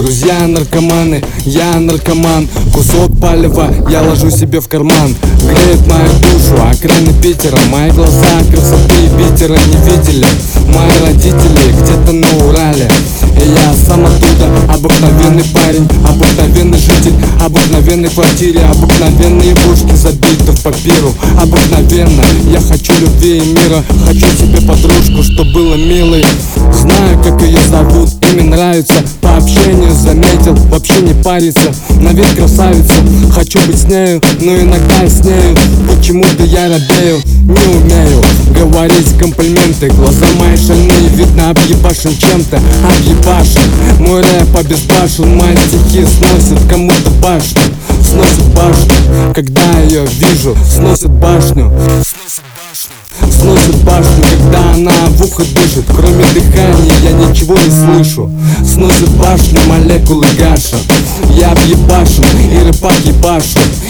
Друзья наркоманы, я наркоман. Кусок палева я ложу себе в карман. Греет мою душу окраины Питера. Мои глаза красоты Питера не видели. Мои родители где-то на Урале, и я сам оттуда. Обыкновенный парень, обыкновенный житель, обыкновенной квартире, обыкновенные бушки забиты в папиру. Обыкновенно я хочу любви и мира. Хочу себе подружку, что было милой. Знаю, как ее зовут, имя нравится. По общению заметил, вообще не парится. На вид красавица, хочу быть с нею, но иногда и с нею почему-то я робею. Не умею говорить комплименты. Глаза мои шальные, видно объебашен чем-то. Объебашен, мой рэп обезбашен. Мои стихи сносят кому-то башню. Сносят башню, когда ее вижу. Сносят башню, сносит башню, когда она в ухо дышит. Кроме дыхания я ничего не слышу. Сносит башню молекулы гашат. Я объебашен и рэпак ебашу.